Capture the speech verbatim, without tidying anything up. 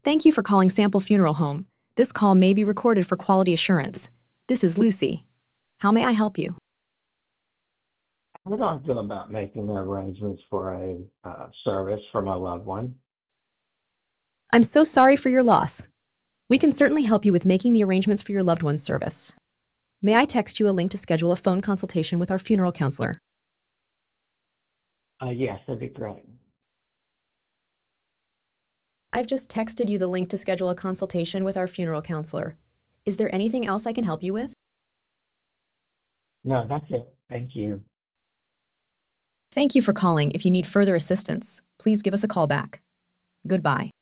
Thank you for calling Sample Funeral Home. This call may be recorded for quality assurance. This is Lucy. How may I help you? How do I go about making the arrangements for a uh, service for my loved one? I'm so sorry for your loss. We can certainly help you with making the arrangements for your loved one's service. May I text you a link to schedule a phone consultation with our funeral counselor? Uh, yes, that'd be great. I've just texted you the link to schedule a consultation with our funeral counselor. Is there anything else I can help you with? No, that's it. Thank you. Thank you for calling. If you need further assistance, please give us a call back. Goodbye.